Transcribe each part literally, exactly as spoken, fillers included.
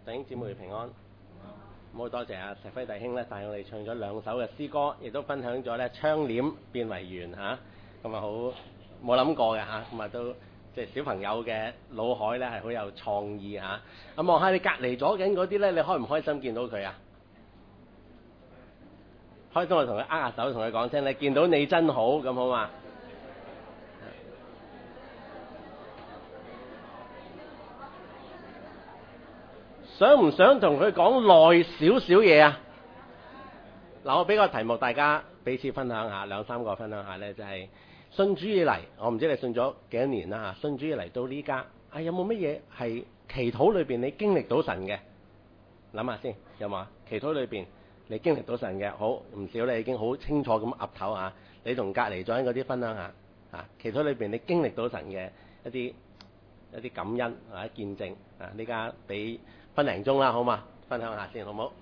弟兄姊妹平安，好多謝阿石輝弟兄咧帶我哋唱咗兩首嘅詩歌，亦都分享咗咧窗簾變為圓嚇，咁啊好冇諗過嘅嚇，咁啊都即係小朋友嘅腦海咧係好有創意嚇。啊望下你隔離左緊嗰啲咧，你開唔開心見到佢啊？開心我同佢握下手，同佢講聲咧，見到你真好，咁好嘛？想唔想同佢講耐少少嘢啊？嗱，我俾個題目大家彼此分享下，兩三個分享下呢，就係、是、信主以嚟，我唔知你信咗幾多年啦嚇，信主以嚟到呢家，啊有冇乜嘢係祈禱裏邊你經歷到神嘅？諗下先，有冇啊？祈禱裏邊你經歷到神嘅，好唔少你已經好清楚咁岌頭嚇，你同隔離咗嗰啲分享下嚇，祈禱裏邊你經歷到神嘅一啲一啲感恩或者見證啊，呢家俾分零鐘啦，好嘛？分享下先，好唔好？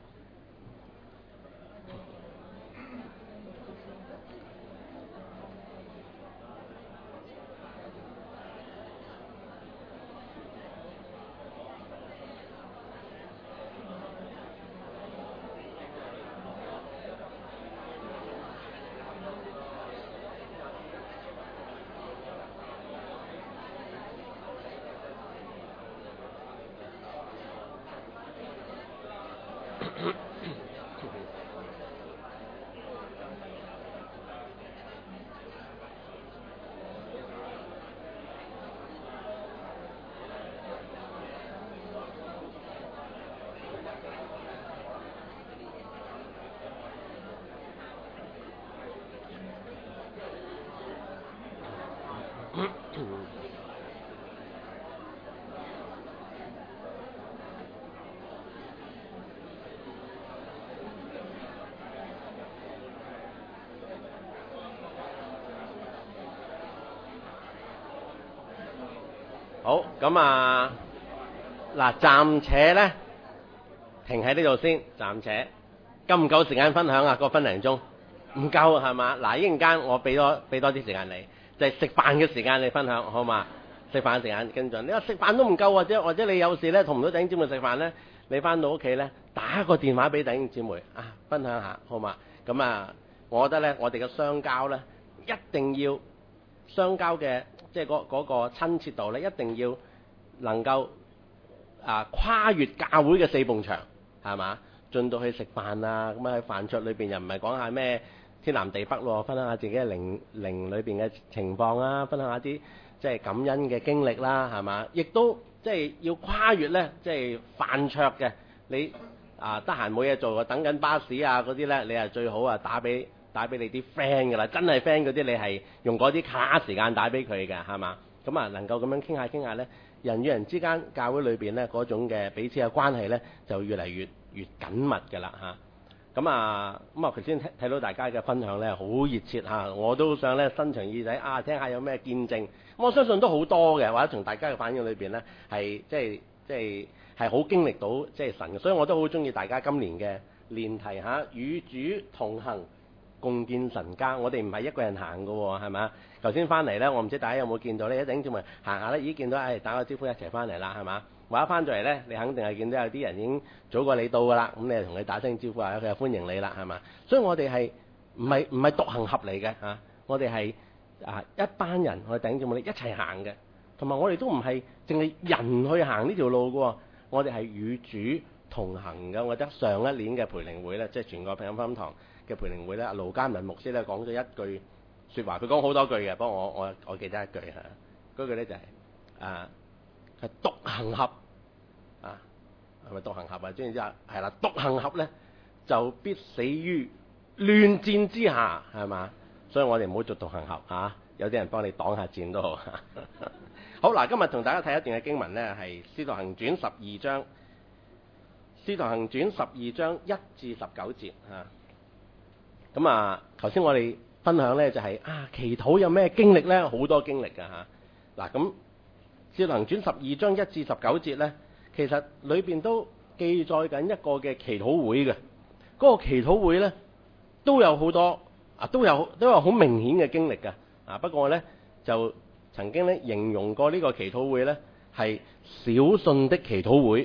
好，咁啊，嗱，暫且咧停喺呢度先，暫且夠唔夠時間分享啊？個分零鐘唔夠係嘛？嗱，一陣間我俾多俾多啲時間你，就係食飯嘅時間你分享好嘛？食飯嘅時間跟進，你話食飯都唔夠，或者或者你有時咧同唔到弟兄姊妹食飯咧，你翻到屋企咧打個電話俾弟兄姊妹啊，分享下好嘛？咁啊，我覺得咧，我哋嘅相交咧一定要相交嘅。即係嗰嗰個親切度咧，一定要能夠啊跨越教會嘅四埲牆，係嘛？進到去食飯啊，咁啊喺飯桌裏邊又唔係講下咩天南地北咯，分享下自己嘅靈靈裏邊嘅情況啊，分享下啲即係感恩嘅經歷啦，係嘛？亦都即係要跨越咧，即係飯桌嘅你啊，得閒冇嘢做啊，等緊巴士啊嗰啲咧，你係最好啊打俾。打俾你啲 friend 㗎啦，真係 friend 嗰啲，你係用嗰啲卡時間打俾佢嘅，係嘛？咁啊，能夠咁樣傾下傾下咧，人與人之間教會裏邊咧嗰種嘅彼此嘅關係咧，就越嚟越越緊密㗎啦嚇。咁啊，咁啊，頭先睇到大家嘅分享咧，好熱切嚇，我都想咧伸長耳仔啊，聽下有咩見證。咁我相信都好多嘅，或者從大家嘅反應裏邊咧，係即係即係係好經歷到即係神嘅，所以我都好中意大家今年嘅練題嚇，與主同行。共建神家，我哋唔係一個人行嘅喎，係咪啊？頭先翻嚟咧，我唔知大家有冇見到呢？一頂住咪行下咧，已經見到，誒打個招呼一齊翻嚟啦，係嘛？或者翻咗嚟咧，你肯定係見到有啲人已經早過你到㗎啦，咁你就同佢打聲招呼啊，佢就歡迎你啦，係嘛？所以我哋係唔係唔係獨行俠嚟嘅嚇？我哋係啊一班人，我哋頂住我哋一齊行嘅，同埋我哋都唔係淨係人去行呢條路嘅喎，我哋係與主同行嘅。我覺得上一年嘅培靈會咧，即係全個平安福音堂嘅培靈會咧，盧嘉文牧師咧講咗一句説話，佢講好多句嘅，不過我我我記得一句嚇，嗰句咧就係、是、啊係獨行俠啊，係咪獨行俠啊？知唔知啊？係啦，獨行俠咧就必死於亂戰之下，係嘛？所以我哋唔好做獨行俠嚇、啊，有啲人幫你擋下戰都好。好嗱，今日同大家睇一段嘅經文咧，係《使徒行傳》十二章，《使徒行傳》十二章一至十九節嚇。咁啊，頭先我哋分享咧就係、是、啊，祈禱有咩經歷咧？好多經歷㗎嚇。嗱、啊、咁，《使徒行傳》十二章一至十九節咧，其實裏邊都記載緊一個嘅祈禱會嘅。嗰、那個祈禱會咧都有好多啊，都有都有好明顯嘅經歷㗎。啊，不過咧就曾經咧形容過呢個祈禱會咧係小信的祈禱會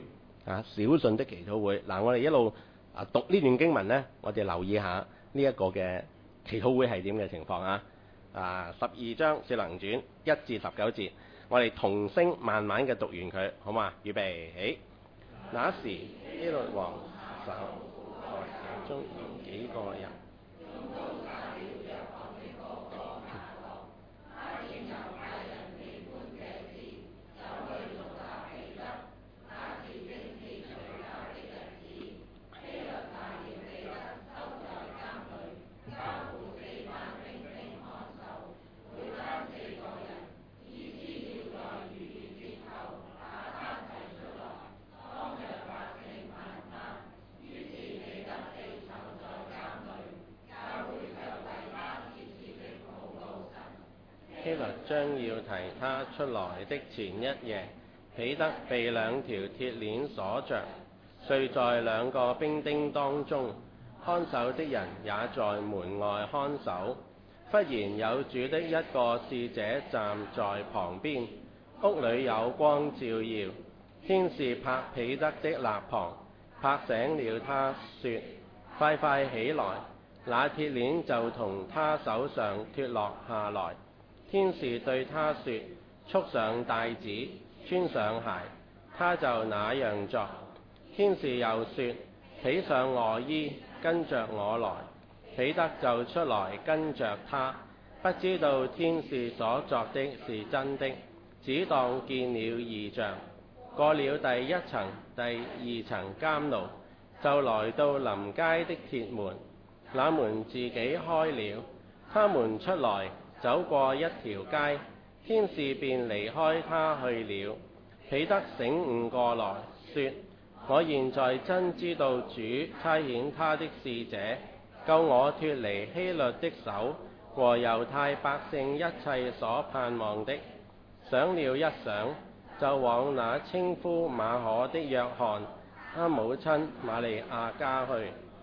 啊，小信的祈禱會。嗱、啊，我哋一路啊讀呢段經文呢，我哋留意下呢一個嘅祈禱會係點嘅情況啊。啊，十二章使徒行傳一至十九節，我哋同聲慢慢嘅讀完佢，好嘛？預備起。那時希律王手下中幾個人。希律將要提他出來的前一夜，彼得被兩條鐵鏈鎖着，睡在兩個兵丁當中，看守的人也在門外看守。忽然有主的一個使者站在旁邊，屋裏有光照耀，天使拍彼得的肋旁，拍醒了他，說：快快起來！那鐵鏈就從他手上脫落下來。天使對他說：束上帶子，穿上鞋。他就那樣作。天使又說：披上外衣，跟着我來。彼得就出來跟着他，不知道天使所作的是真的，只當見了異象。過了第一層、第二層監牢，就來到臨街的鐵門，那門自己開了，他們出來，走過一條街，天使便離開他去了。彼得醒悟過來，說：我現在真知道主差遣他的使者，救我脫離希律的手和猶太百姓一切所盼望的。想了一想，就往那稱呼馬可的約翰，他母親瑪利亞家去。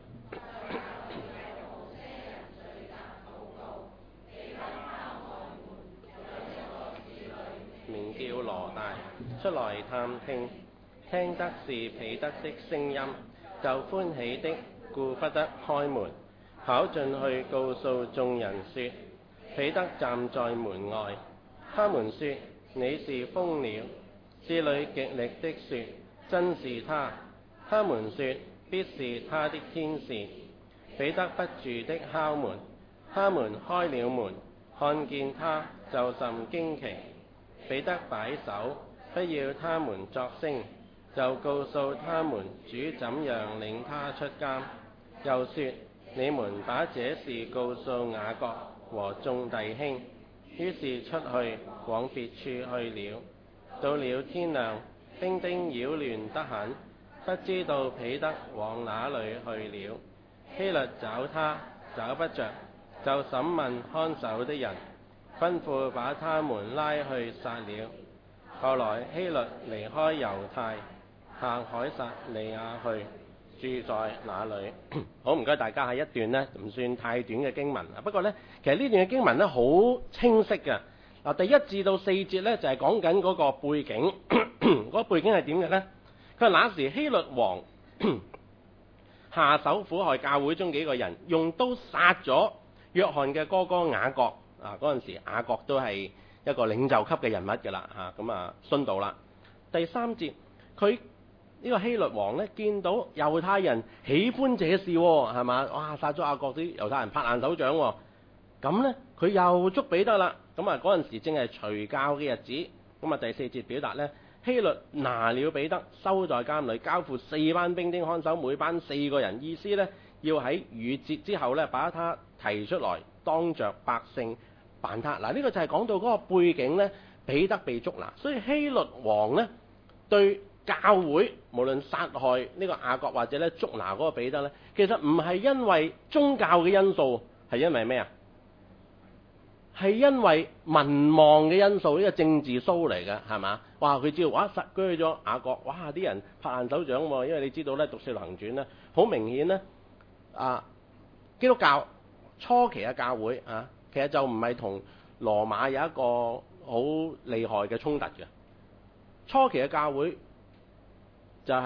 名叫羅大，出來探聽，聽得是彼得的聲音，就歡喜的顧不得開門，跑進去告訴眾人說：彼得站在門外。他們說：你是瘋了。侍女極力的說：真是他。他們說：必是他的天使。彼得不住的敲門，他們開了門，看見他，就甚驚奇。彼得擺手，不要他們作聲，就告訴他們主怎樣領他出監，又說：你們把這事告訴雅各和眾弟兄。於是出去往別處去了。到了天亮，兵丁擾亂得很，不知道彼得往哪裏去了。希律找他，找不着，就審問看守的人，吩咐把他們拉去殺了。後來希律離開猶太，下凱撒利亞去，住在那裏。好，唔該大家，係一段呢唔算太短嘅經文。不過呢，其實呢段嘅經文呢好清晰嘅。嗱，第一至到四節呢，就係講緊嗰個背景，嗰個背景係點嘅呢？佢話那時希律王下手苦害教會中幾個人，用刀殺咗約翰嘅哥哥雅各。啊，嗰陣時雅各都係一個領袖級嘅人物㗎啦，嚇咁啊殉道啦。第三節，佢呢個希律王呢，見到猶太人喜歡這事，係嘛？哇，殺咗雅各啲猶太人拍爛手掌喎。咁呢，佢又捉彼得啦。咁啊，嗰陣時正係除酵嘅日子。咁啊，第四節表達呢，希律拿了彼得，收在監裏，交付四班兵丁看守，每班四個人。意思呢，要喺逾節之後呢，把他提出來，當着百姓辦他。嗱，呢個就係講到嗰個背景呢，彼得被捉拿。所以希律王呢，對教會無論殺害呢個雅各或者咧捉拿嗰個彼得呢，其實唔係因為宗教嘅因素，係因為咩啊？係因為民望嘅因素，呢個政治 show 嚟嘅，係嘛？哇！佢知道哇殺居咗雅各，哇啲人拍爛手掌喎，因為你知道咧讀《使徒行傳》咧，好明顯咧啊，基督教初期嘅教會啊，其實就唔係同羅馬有一個好厲害嘅衝突嘅。初期嘅教會就係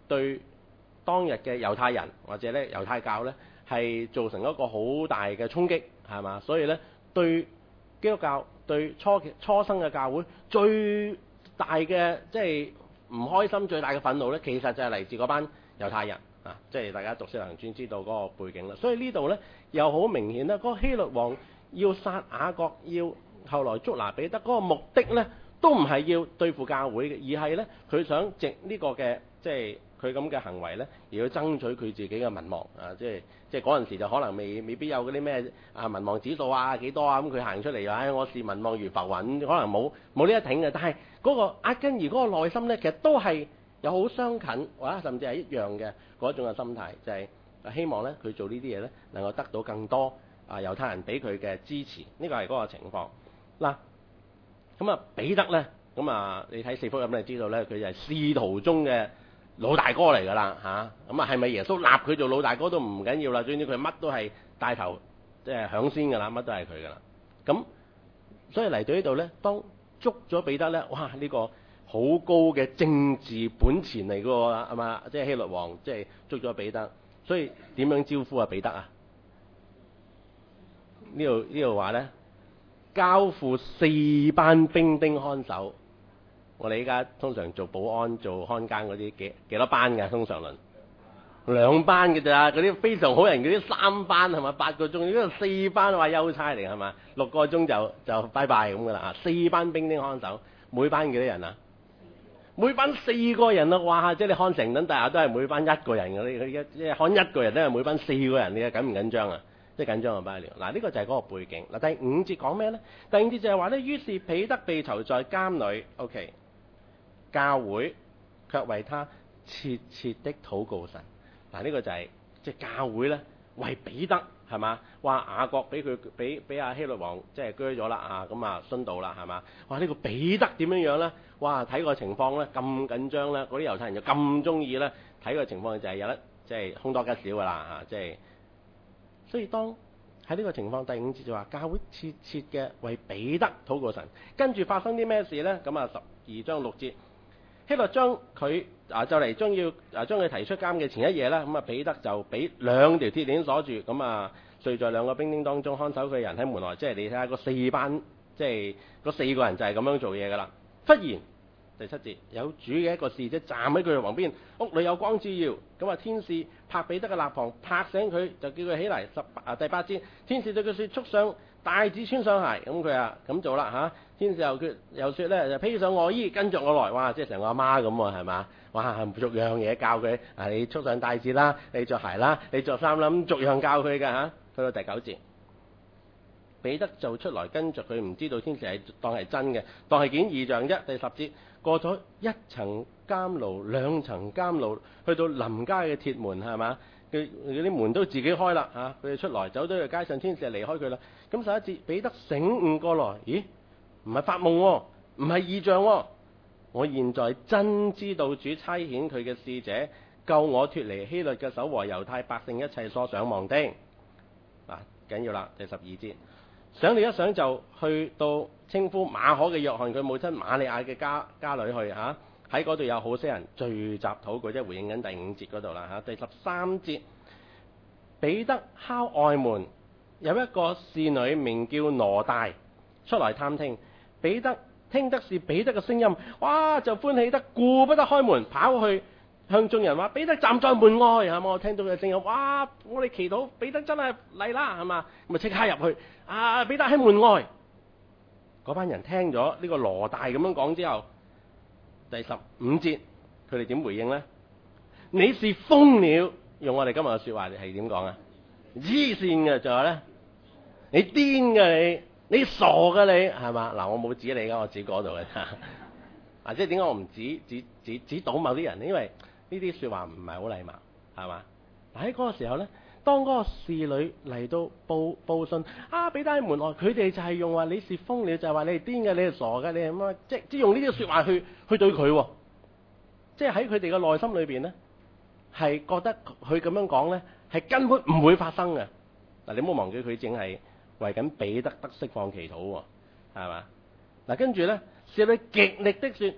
對當日嘅猶太人或者咧猶太教咧係造成一個好大嘅衝擊，係嘛？所以咧對基督教對初初生嘅教會最大嘅即係唔開心、最大嘅憤怒咧，其實就係嚟自嗰班猶太人啊！即係大家讀《使徒行傳》知道嗰個背景啦。所以呢度咧又好明顯啦，嗰、那個希律王要殺雅各，要後來捉拿彼得嗰個目的咧，都唔係要對付教會嘅，而係咧佢想藉呢個嘅即係佢咁嘅行為咧，而要爭取佢自己嘅民望啊！即係即係嗰陣時就可能未未必有嗰啲咩啊民望指數啊幾多啊，咁佢行出嚟話、哎、我視民望如浮雲，可能冇冇呢一挺嘅。但係嗰個押根兒嗰個內心咧，其實都係有好相近或者甚至係一樣嘅嗰種嘅心態，就係、是、希望咧佢做呢啲嘢咧能夠得到更多啊猶太人俾佢嘅支持，呢個係嗰個情況。嗱，咁啊彼得咧，咁啊你睇四福音你知道咧，佢就係使徒中嘅老大哥嚟㗎啦嚇。咁啊係咪耶穌立佢做老大哥都唔緊要啦，總之佢乜都係帶頭即係響先㗎啦，乜都係佢㗎啦。咁所以嚟到呢度咧，當捉咗彼得咧，哇！呢、這個好高嘅政治本錢嚟㗎喎，係嘛？即係希律王即係捉咗彼得，所以點樣招呼啊彼得啊？呢度呢度話咧。交付四班兵丁看守，我哋依家通常做保安、做看更嗰啲幾幾多班嘅？通常輪兩班嘅咋，嗰啲非常好人嗰啲三班係嘛？八個鐘，呢個四班話優差嚟係嘛？六個鐘就就拜拜咁噶啦啊！四班兵丁看守，每班幾多人啊？每班四個人啊！哇！即係你看成等大廈都係每班一個人嘅，你你即係看一個人都係每班四個人，你緊唔緊張啊？即係緊張啊！不得了。嗱，呢個就係嗰個背景。嗱，第五節講咩呢？第五節就係話呢，於是彼得被囚在監裏 ，OK， 教會卻為他切切的禱告神。嗱，呢個就係即係教會呢，為彼得係嘛？話雅各俾佢俾俾阿希律王即係拘咗啦啊，咁啊殉道啦係嘛？哇！呢個彼得點樣樣呢？哇！睇個情況呢，咁緊張呢，嗰啲猶太人就咁中意呢，睇個情況就係有得即係凶多吉少噶啦嚇，即係。所以當喺呢個情況，第五節就話教會切切嘅為彼得禱告神，跟住發生啲咩事呢？咁啊十二章六節，希律將佢啊就嚟將要啊將佢提出監嘅前一夜啦，咁啊彼得就俾兩條鐵鏈鎖住，咁啊睡在兩個兵丁當中，看守佢嘅人喺門外，即係你睇下個四班，即係嗰四個人就係咁樣做嘢噶啦。忽然第七節，有主嘅一個使者站喺佢嘅旁邊，屋裏有光照耀，咁啊天使拍彼得嘅肋旁，拍醒佢，就叫佢起嚟。十啊第八節，天使對佢說：束上帶子，穿上鞋。咁佢啊咁做啦嚇。天使又佢又說咧，就披上外衣，跟着我來。哇！即係成個阿媽咁喎，係嘛？哇！逐樣嘢教佢啊，你束上帶子啦，你着鞋啦，你着衫啦，咁逐樣教佢㗎嚇。去到第九節，彼得就出來跟着佢，唔知道天使係當係真嘅，當係件異象啫。第十節。過咗一層監牢，兩層監牢，去到臨街嘅鐵門係嘛？佢嗰啲門都自己開啦嚇，佢哋出來走到去街上，天使就離開佢啦。咁十一節，彼得醒悟過來，咦？唔係發夢喎，唔係異象喎，我現在真知道主差遣佢嘅使者救我脫離希律嘅手和猶太百姓一切所想望的。嗱，緊要啦，第十二節。想你一想就去到稱呼馬可嘅約翰佢母親瑪利亞嘅家家裏去嚇，喺嗰度有好些人聚集禱告，即係回應緊第五節嗰度啦嚇。第十三節，彼得敲外門，有一個侍女名叫羅大出來探聽，彼得聽得是彼得嘅聲音，哇就歡喜得顧不得開門，跑去向眾人話：彼得站在門外，係嘛？我聽到佢嘅聲音，哇！我哋祈禱，彼得真係嚟啦，係嘛？咁啊即刻入去，啊！彼得喺門外。嗰班人聽咗呢個羅大咁樣講之後，第十五節佢哋點回應呢？你是瘋了，用我哋今日嘅說話係點講啊？黐線嘅，仲有咧，你癲嘅你，你傻嘅你，係嘛？嗱，我冇指你噶，我指嗰度嘅。啊，即係點解我唔指指指指倒某啲人呢？因為呢啲說話唔係好禮貌，係嘛？但喺嗰個時候咧，當嗰個侍女嚟到報報信，啊，彼得喺門外，佢哋就係用話你是瘋了，就係話你係癲嘅，你係傻嘅，你係乜？即即用呢啲說話去去對佢，即係喺佢哋嘅內心裏邊咧，係覺得佢咁樣講咧，係根本唔會發生嘅。嗱，你唔好忘記佢淨係為緊彼得得釋放祈禱，係嘛？嗱，跟住咧，侍女極力的說：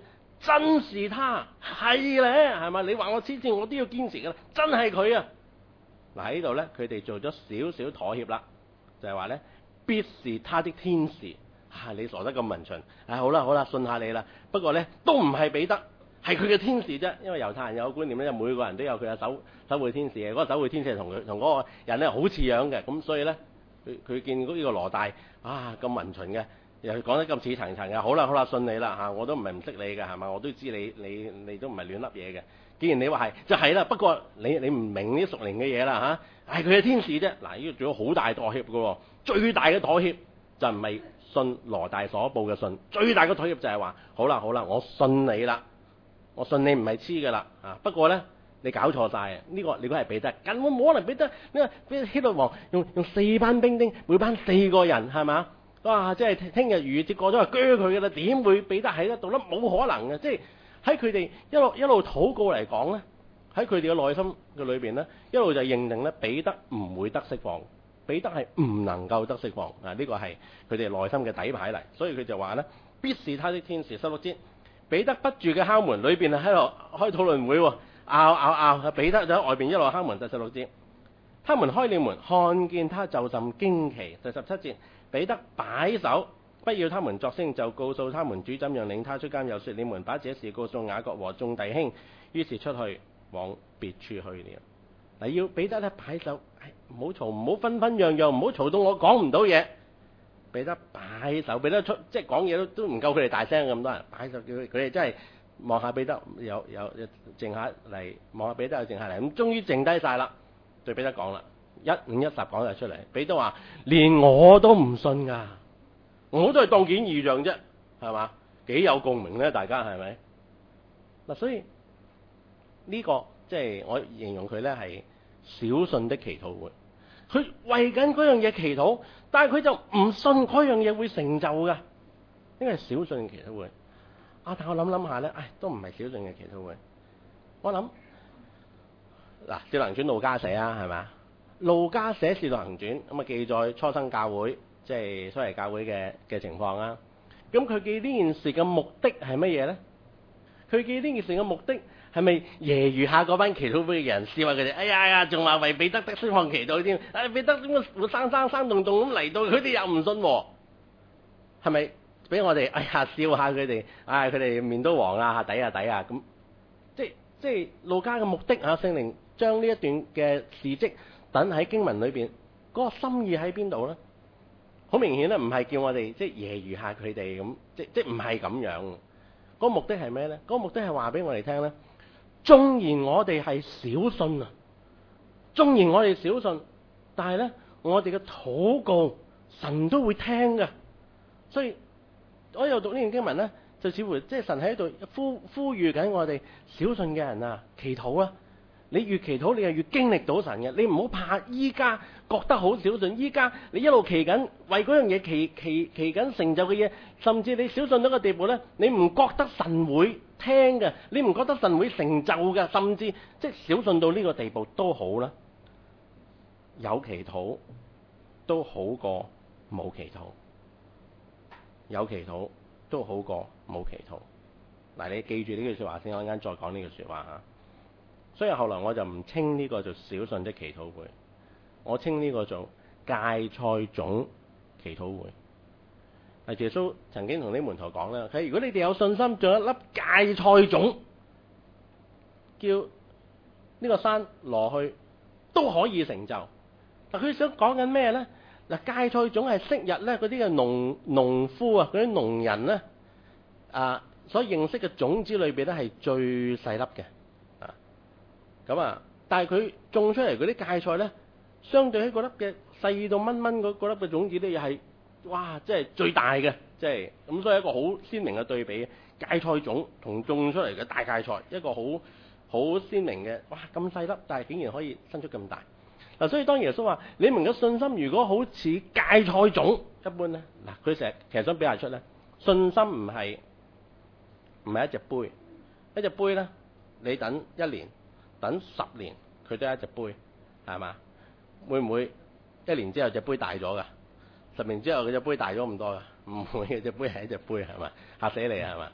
真是他，係咧，係咪？你話我黐線，我都要堅持噶啦，真係佢啊！嗱喺呢度咧，佢哋做咗少少妥協啦，就係話咧，必是他的天使。啊，你傻得咁文循，啊好啦好啦，信下你啦。不過咧，都唔係彼得，係佢嘅天使啫。因為猶太人有個觀念咧，每個人都有佢嘅守守護天使嘅。嗰、那個守護天使係同佢同嗰個人咧好似樣嘅，咁所以咧，佢佢見到呢個羅大啊咁文循嘅，又講得咁似層層嘅，好啦好啦，信你啦嚇，我都唔係唔識你嘅係嘛，我都知你你你都唔係亂笠嘢嘅。既然你話係，就係啦。不過你你唔明呢啲屬靈嘅嘢啦嚇，係佢嘅天使啫。嗱，呢個做咗好大妥協嘅喎，最大嘅妥協就唔係信羅大所報嘅信，最大嘅妥協就係話，好啦好啦，我信你啦，我信你唔係黐嘅啦啊。不過咧，你搞錯晒啊！呢、這個你如果係彼得，根本冇可能彼得。你話俾希律王用用四班兵丁，每班四個人係嘛？哇！即係聽日逾越節過咗，就鋸佢嘅啦，點會彼得喺得度咧？冇可能嘅，即係。喺佢哋一路一路禱告嚟講咧，喺佢哋嘅內心嘅裏邊咧，一路就認定咧彼得唔會得釋放，彼得係唔能夠得釋放啊！呢個係佢哋內心嘅底牌嚟，所以佢就話咧，必是他的天使。十六節，彼得不住嘅敲門，裏邊啊喺度開討論會，拗拗拗，彼得就喺外邊一路敲門。第十六節，他們開了門，看見他就甚驚奇。第十七節，彼得擺手，不要他們作聲，就告訴他們主怎樣領他出監，又說你們把這事告訴雅各和眾弟兄。於是出去往別處去了。嗱，要彼得咧擺手，唔好嘈，唔好紛紛揚揚，唔好嘈到我講唔到嘢。彼得擺手，彼得出即係講嘢都都唔夠佢哋大聲咁多人擺手，叫佢佢哋真係望下彼得，有有靜下嚟，望下彼得又靜下嚟，咁終於靜低晒啦。對彼得講啦，一五一十講晒出嚟。彼得話：連我都唔信㗎。我都係當件異象啫，係嘛？幾有共鳴咧？大家係咪？嗱，所以呢、這個即係、就是、我形容佢咧係小信的祈禱會。佢為緊嗰樣嘢祈禱，但係佢就唔信嗰樣嘢會成就㗎。呢個係小信嘅祈禱會。啊，但我諗諗下咧，唉，都唔係小信嘅祈禱會。我諗嗱，《使徒行傳》路加寫啊，係咪？路加寫《使徒行傳》咁啊，記載初生教會。即係所謂教會嘅嘅情況啊，咁佢記呢件事嘅目的係乜嘢咧？佢記呢件事嘅目的係咪揶揄下嗰班祈禱會嘅人，笑話佢哋？哎呀呀，仲話為彼得得釋放祈禱添？哎，彼得點解活生生生動動咁嚟到，佢哋又唔信喎？係咪俾我哋哎呀笑下佢哋？唉，佢哋面都黃啊，抵啊抵啊咁。即係即係路加嘅目的啊，聖靈將呢一段嘅事蹟等喺經文裏邊，嗰個心意喺邊度咧？好明顯咧，唔係叫我哋即係揶揄下佢哋咁，即即唔係咁樣。嗰個目的係咩咧？嗰個目的係話俾我哋聽咧，縱然我哋係小信啊，縱然我哋小信，但係咧，我哋嘅禱告神都會聽㗎。所以我又讀呢段經文咧，就似乎即係神喺度呼呼籲緊我哋小信嘅人啊，祈禱啊！你越祈禱，你係越經歷到神嘅。你唔好怕，依家覺得好小信，依家你一路祈緊，為嗰樣嘢祈祈祈緊成就嘅嘢，甚至你小信到個地步咧，你唔覺得神會聽嘅，你唔覺得神會成就嘅，甚至即係小信到呢個地步都好啦。有祈禱都好過冇祈禱，有祈禱都好過冇祈禱。嗱，你記住呢句說話先，我陣間再講呢句說話吓。所以後來我就唔稱呢個做小信的祈禱會，我稱呢個做芥菜種祈禱會。係耶穌曾經同啲門徒講啦，佢如果你哋有信心，仲有一粒芥菜種，叫呢個山挪去，都可以成就。嗱，佢想講緊咩咧？嗱，芥菜種係昔日咧嗰啲嘅農農夫啊，嗰啲農人咧啊所認識嘅種子裏邊咧係最細粒嘅。咁啊！但係佢種出嚟嗰啲芥菜咧，相對喺嗰粒嘅細到蚊蚊嗰粒嘅種子咧，又係哇，即係最大嘅，即係咁，所以一個好鮮明嘅對比。芥菜種同種出嚟嘅大芥菜，一個好好鮮明嘅，哇咁細粒，但係竟然可以生出咁大。嗱，所以當耶穌話你們嘅信心如果好似芥菜種一般咧，嗱，佢成日其實想表達出咧，信心唔係唔係一隻杯，一隻杯咧，你等一年。等十年佢都係一隻杯，係嘛？會唔會一年之後隻杯大咗㗎？十年之後佢隻杯大咗咁多㗎？唔會嘅，隻杯係一隻杯，係嘛？嚇死你係嘛？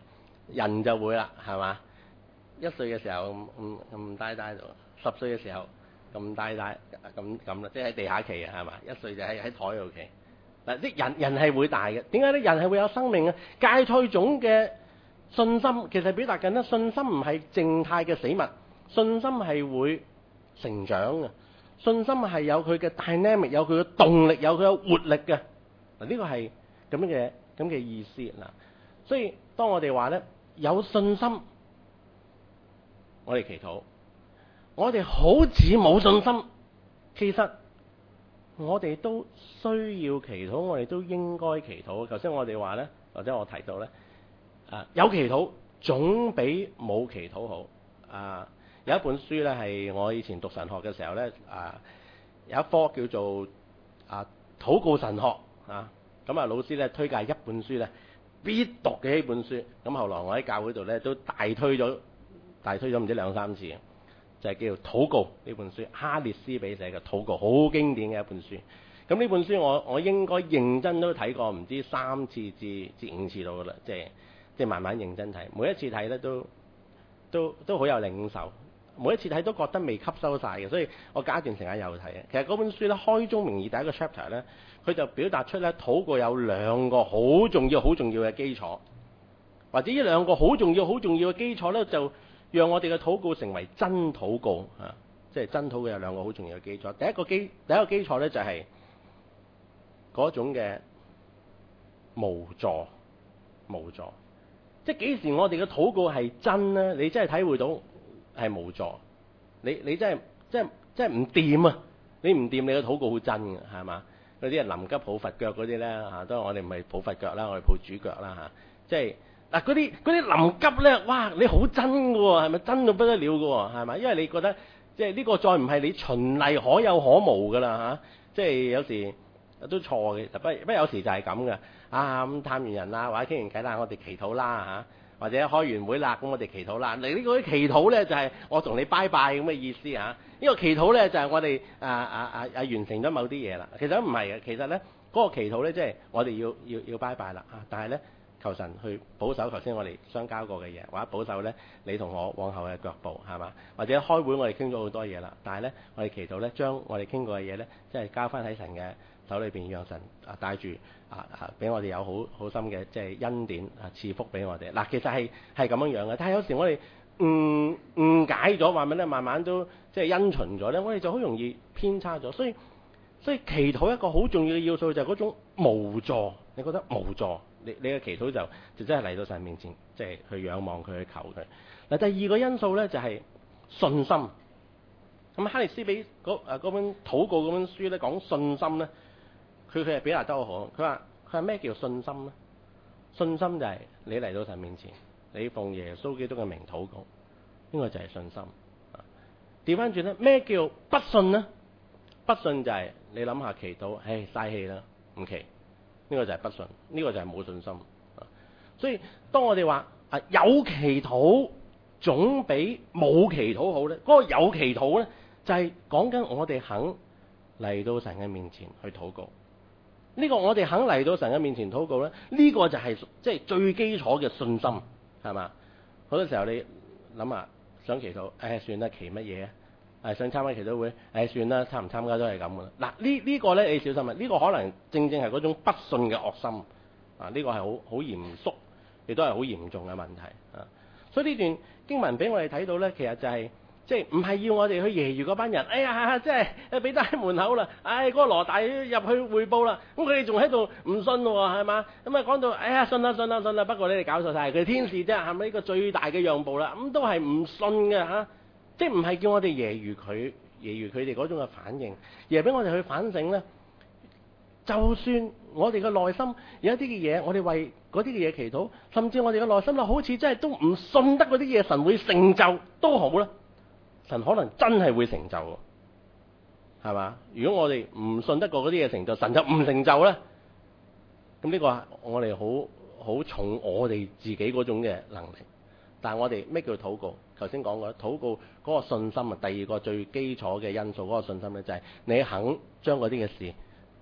人就會啦，係嘛？一歲嘅時候咁咁咁呆呆度，十歲嘅時候咁呆呆咁咁啦，即係喺地下企啊，係嘛？一歲就喺喺台度企。嗱，啲人人係會大嘅，點解咧？人係會有生命嘅。芥菜種嘅信心其實表達緊咧，信心唔係靜態嘅死物，信心係會成長嘅，信心係有佢嘅 dynamic，有佢嘅動力，有佢嘅活力嘅。嗱，呢個係咁樣嘅咁嘅意思嗱。所以當我哋話咧有信心，我哋祈禱；我哋好似冇信心，其實我哋都需要祈禱，我哋都應該祈禱。頭先我哋話咧，或者我提到咧，啊有祈禱總比冇祈禱好。啊，有一本書咧係我以前讀神學嘅時候咧，啊有一科叫做啊禱告神學啊，咁啊老師咧推介一本書咧必讀嘅呢本書，咁後來我喺教會度咧都大推咗，大推咗唔知兩三次，就係叫做禱告呢本書，哈列斯比寫嘅禱告，好經典嘅一本書。咁呢本書我我應該認真都睇過唔知三次至至五次到噶啦，即係即係慢慢認真睇，每一次睇咧都都都好有領受，每一次睇都覺得未吸收晒嘅，所以我隔一段時間又睇嘅。其實嗰本書咧開宗明義第一個 chapter 咧，佢就表達出咧禱告有兩個好重要、好重要嘅基礎，或者呢兩個好重要、好重要嘅基礎咧，就讓我哋嘅禱告成為真禱告啊！即係真禱告有兩個好重要嘅基礎。第一個基第一個基礎咧就係嗰種嘅無助，無助。即係幾時我哋嘅禱告係真咧？你真係體會到係無助，你你真係真係真係唔掂啊！你唔掂，你嘅禱告好真嘅，係嘛？嗰啲人臨急抱佛腳嗰啲咧嚇，當然我哋唔係抱佛腳啦，我哋抱主腳啦嚇。即係嗱嗰啲嗰啲臨急咧，哇！你好真嘅喎，係咪真到不得了嘅喎？係咪？因為你覺得即係呢個再唔係你循例可有可無嘅啦嚇。即係有時都錯嘅，不不過有時就係咁嘅。啊咁探完人啦，或者傾完偈啦，我哋祈禱啦嚇，或者開完會啦，咁我哋祈禱啦。嚟呢個祈禱咧就係我同你拜拜咁嘅意思嚇。呢個祈禱咧就係我哋啊啊啊啊完成咗某啲嘢啦。其實唔係嘅，其實咧嗰個祈禱咧即係我哋要要要拜拜啦啊！但係咧求神去保守頭先我哋相交過嘅嘢，或者保守咧你同我往後嘅腳步係嘛？或者開會我哋傾咗好多嘢啦，但係咧我哋祈禱咧將我哋傾過嘅嘢咧即係交翻喺神嘅手裏邊，讓神啊帶住啊啊俾我哋有好好深嘅即係恩典啊賜福俾我哋。嗱，其實係係咁樣樣嘅，但係有時我哋誤誤解咗，話咩咧？慢慢都即係因循咗咧，我哋就好容易偏差咗。所以所以祈禱一個好重要嘅要素就係嗰種無助。你覺得無助，你你嘅祈禱就就真係嚟到神面前，即係去仰望佢，去求佢。嗱，第二個因素咧就係信心。咁哈利斯比嗰誒嗰本禱告嗰本書咧講信心咧。佢佢係表達得好好，佢話佢話咩叫信心咧？信心就係你嚟到神面前，你奉耶穌基督嘅名禱告，呢個就係信心。調翻轉咧，咩叫不信咧？不信就係你諗下祈禱，唉嘥氣啦，唔祈，呢個就係不信，呢個就係冇信心。所以當我哋話啊有祈禱總比冇祈禱好咧，嗰個有祈禱咧就係講緊我哋肯嚟到神嘅面前去禱告。呢個我哋肯嚟到神嘅面前禱告咧，呢個就係即係最基礎嘅信心，係嘛？好多時候你諗下想祈禱，誒算啦，祈乜嘢啊？誒想參加祈禱會，誒算啦，參唔參加都係咁噶啦。嗱呢呢個咧你小心啊！呢個可能正正係嗰種不信嘅惡心啊！呢個係好好嚴肅，亦都係好嚴重嘅問題啊！所以呢段經文俾我哋睇到咧，其實就係。即係唔係要我哋去揶揄嗰班人？哎呀，即係誒彼得喺門口啦，唉、哎，嗰、那個羅大入去彙報啦，咁佢哋仲喺度唔信喎，係嘛？咁啊講到，哎呀，信啦信啦信啦，不過你哋搞錯晒，佢天使啫，係咪呢個最大嘅讓步啦？咁都係唔信嘅嚇、啊，即係唔係叫我哋揶揄佢，揶揄佢哋嗰種嘅反應，而係俾我哋去反省咧。就算我哋嘅內心有一啲嘅嘢，我哋為嗰啲嘅嘢祈禱，甚至我哋嘅內心啦，好似真係都唔信得嗰啲嘢，神會成就都好啦。神可能真係會成就，係嘛？如果我哋唔信得過嗰啲嘢成就，神就唔成就咧。咁呢個我哋好好重我哋自己嗰種嘅能力。但係我哋咩叫禱告？頭先講過，禱告嗰個信心啊，第二個最基礎嘅因素嗰個信心咧，就係你肯將嗰啲嘅事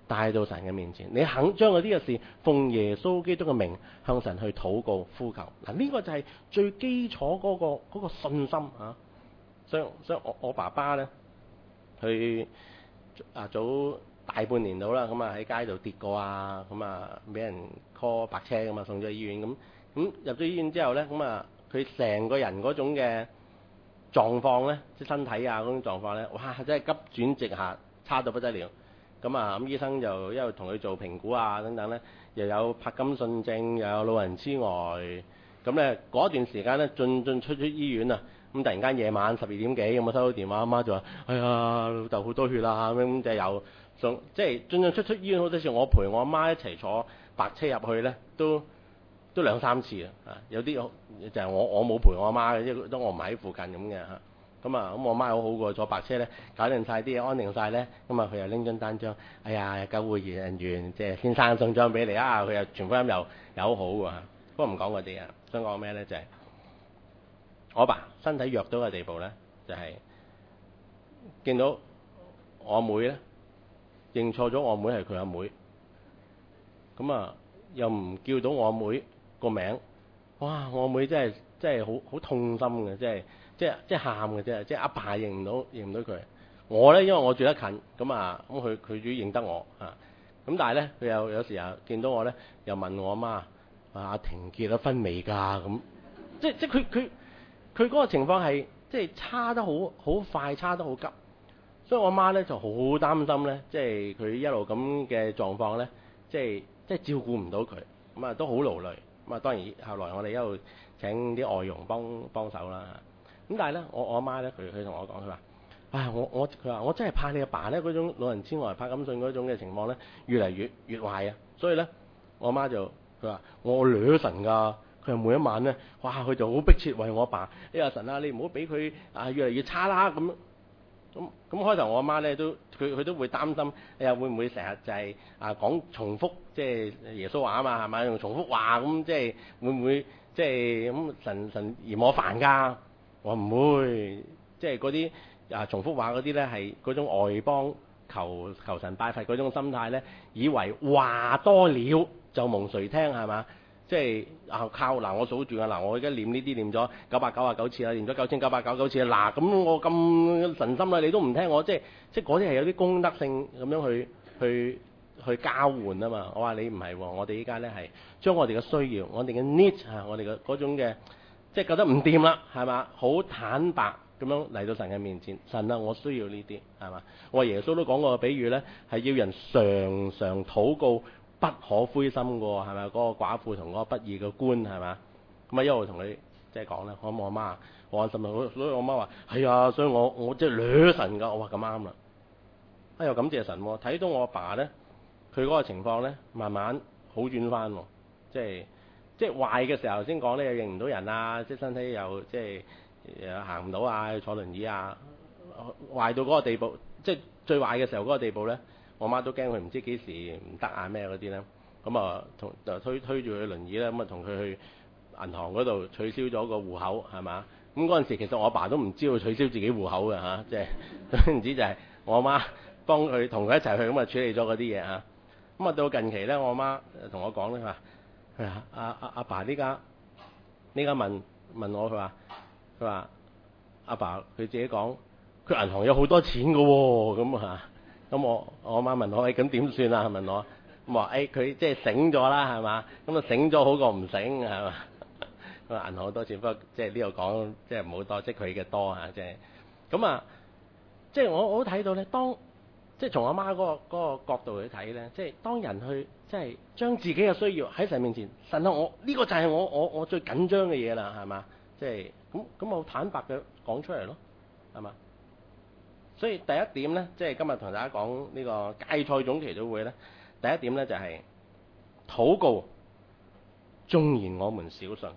帶到神嘅面前，你肯將嗰啲嘅事奉耶穌基督嘅名向神去禱告呼求。嗱，呢個就係最基礎嗰個嗰個信心啊！所以所以我我爸爸咧，佢啊早大半年到啦，咁啊喺街度跌過啊，咁啊俾人 call 白車咁啊送咗醫院，咁咁入咗醫院之後咧，咁啊佢成個人嗰種嘅狀況咧，即係身體啊嗰種狀況咧，哇！真係急轉直下，差到不得了。咁啊，咁醫生就一路同佢做評估啊等等咧，又有柏金遜症，又有老人痴呆。咁咧嗰段時間咧，進進出出醫院啊，咁突然間夜晚十二點幾咁啊收到電話，阿媽就話：哎呀，老豆好多血啦咁樣，就又送即係進進出出醫院好多次，我陪我阿媽一齊坐白車入去咧，都都兩三次啊！有啲就係我我冇陪我阿媽嘅，因為都我唔喺附近咁嘅嚇。咁啊，咁我媽好好過坐白車咧，搞掂晒啲嘢，安定晒咧，咁啊佢又拎張單張，哎呀，救護人員即係先生送張俾你啊，佢又傳福音又又好好喎。不過唔講嗰啲啊，想講咩咧？就係、是、我爸身體弱到嘅地步咧，就係、是、見到我妹咧，認錯咗我妹係佢阿妹，咁啊又唔叫到我妹個名，哇！我妹真係真係好好痛心嘅，即係。即係即係喊嘅啫，即係阿爸認唔到認唔到佢。我咧因為我住得近，咁啊咁佢佢主要認得我啊。咁但係咧佢有有時啊見到我咧，又問我阿媽：阿婷結咗婚未㗎？咁即即佢佢佢嗰個情況係即係差得好好快，差得好急。所以我阿媽咧就好擔心咧，即係佢一路咁嘅狀況咧，即係即係照顧唔到佢，咁啊都好勞累。咁啊當然後來我哋一路請啲外傭幫幫手啦。咁但係咧，我我阿媽咧，佢佢同我講，佢話：唉，我我佢話我真係怕你阿爸咧嗰種老人痴呆、柏金遜嗰種嘅情況咧，越嚟越越壞啊！所以咧，我阿媽就佢話我掠神㗎，佢話每一晚咧，哇，佢就好迫切為我阿爸，你話神啊，你唔好俾佢啊越嚟越差啦咁。咁咁開頭我阿媽咧都佢佢都會擔心，你又會唔會成日就係啊講重複即係耶穌話啊嘛係咪用重複話咁即係會唔會即係咁神神嫌我煩㗎？我唔會，即係嗰啲啊重複話嗰啲咧，係嗰種外邦求求神拜佛嗰種心態咧，以為話多了就蒙垂聽係嘛？即係啊靠嗱，我數住啊嗱，我而家念呢啲念咗九百九十九次啦，念咗九千九百九十九次啦，嗱咁我咁神心啦，你都唔聽我，即係即係嗰啲係有啲功德性咁樣去去去交換啊嘛。我話你唔係喎，我哋依家咧係將我哋嘅需要，我哋嘅 need 啊，我哋嘅嗰種嘅。即係覺得唔掂啦，係嘛？好坦白咁樣嚟到神嘅面前，神啊，我需要呢啲，係嘛？我話耶穌都講過個比喻咧，係要人常常禱告，不可灰心嘅喎，係咪？嗰、那個寡婦同嗰個不義嘅官，係嘛？咁啊一路同你即係講咧，我我阿媽，我安心啦。所以我媽話係啊，所以我我即係掠神㗎。我話咁啱啦。哎呀，感謝神喎！睇到我阿爸咧，佢嗰個情況咧，慢慢好轉翻喎，即係。即係壞嘅時候先講咧，又認唔到人啊！即係身體又即係又行唔到啊，坐輪椅啊，壞到嗰個地步，即係最壞嘅時候嗰個地步咧，我媽都驚佢唔知幾時唔得啊咩嗰啲咧，咁啊同就推推住佢輪椅咧，咁啊同佢去銀行嗰度取消咗個戶口係嘛？咁嗰陣時其實我阿爸都唔知道取消自己戶口嘅嚇，即係總之就係我阿媽幫佢同佢一齊去咁啊處理咗嗰啲嘢嚇。咁啊到近期咧，我阿媽同我講咧話。係啊！阿阿阿爸呢家呢家問問我，佢話佢話阿爸佢自己講，佢銀行有好多錢㗎喎，咁啊咁我我阿媽問我，誒咁點算啊？問我咁話誒佢即係醒咗啦，係嘛？咁啊醒咗好過唔醒係嘛？咁啊銀行好多錢，不過即係呢度講即係唔好多，即係佢嘅多嚇，即係咁啊！即係我我都睇到咧，當即係從阿媽嗰個嗰個角度去睇咧，即係當人去。即係將自己嘅需要喺神面前，神啊，我呢個就係我我我最緊張嘅嘢啦，係嘛？即係咁咁，我坦白嘅講出嚟咯，係嘛？所以第一點咧，即係今日同大家講呢個芥菜種祈禱會咧，第一點咧就係禱告，縱然我們小信，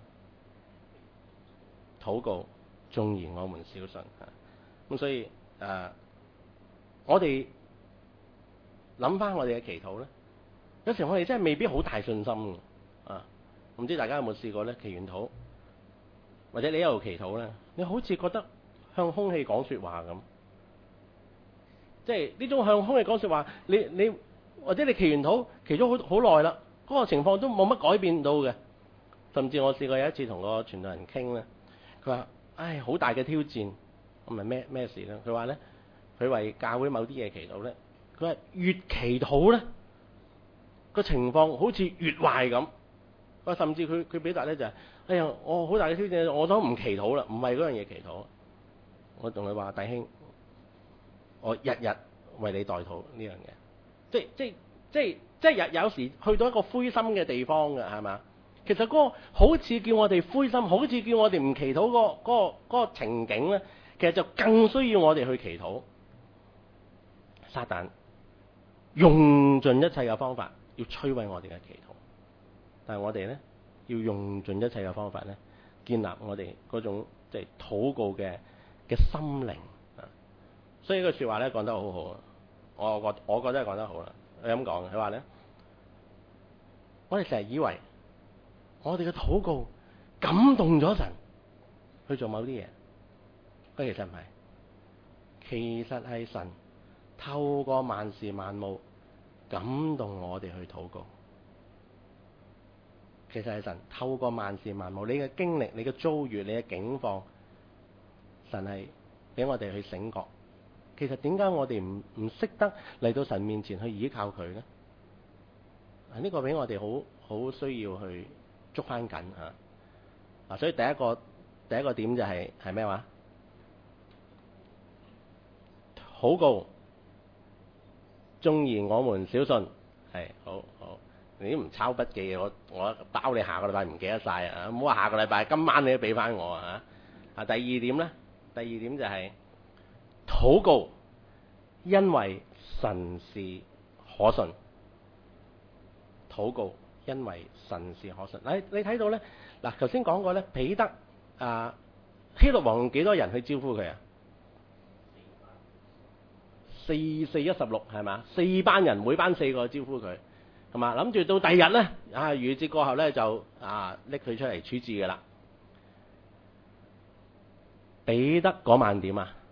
禱告，縱然我們小信啊。咁所以誒、呃，我哋諗翻我哋嘅祈禱咧。有時我哋真係未必好大信心嘅啊！唔知大家有冇試過咧？祈完禱，或者你一路祈禱咧，你好似覺得向空氣講説話咁。即係呢種向空氣講説話，你你或者你祈完禱祈咗好好耐啦，嗰、那個情況都冇乜改變到嘅。甚至我試過有一次同個傳道人傾咧，佢話：唉，好大嘅挑戰。咁咪咩咩事咧？佢話咧，佢為教會某啲嘢祈禱咧，佢話越祈禱咧，個情況好似越壞咁。佢甚至佢佢表達咧就係、是：哎呀，我好大嘅挑戰，我都唔祈禱啦，唔係嗰樣嘢祈禱。我同佢話：弟兄，我日日為你代禱呢樣嘢。即即即即日有時去到一個灰心嘅地方嘅，係嘛？其實嗰個好似叫我哋灰心，好似叫我哋唔祈禱嗰、嗰個嗰、嗰個情景咧，其實就更需要我哋去祈禱。撒旦用盡一切嘅方法要摧毀我哋嘅祈禱，但係我哋咧要用盡一切嘅方法咧，建立我哋嗰種即係禱告嘅嘅心靈啊。所以呢句説話咧講得好好啊！我覺我覺得係講得好啦。佢咁講，佢話咧，我哋成日以為我哋嘅禱告感動咗神去做某啲嘢，不過其實唔係，其實係神透過萬事萬物感動我哋去禱告。其實係神透過萬事萬物，你嘅經歷、你嘅遭遇、你嘅境況，神係俾我哋去醒覺。其實點解我哋唔唔識得嚟到神面前去依靠佢咧？啊，呢個俾我哋好好需要去捉翻緊嚇。啊，所以第一個第一個點就係係咩話？禱告，縱然我們小信，係好好。你都唔抄筆記，我我包你下個禮拜唔記得晒啊！唔好話下個禮拜，今晚你都俾翻我啊！啊，第二點咧，第二點就係、是、禱告，因為神是可信。禱告，因為神是可信。你你睇到咧，嗱，頭先講過咧，彼得啊，希律王用幾多人去招呼佢啊？四四一十六係嘛？四班人，每班四個招呼佢。係嘛？諗住到第二日咧，啊，逾越節過後咧就啊拎佢出嚟處置㗎啦。彼得嗰晚點啊？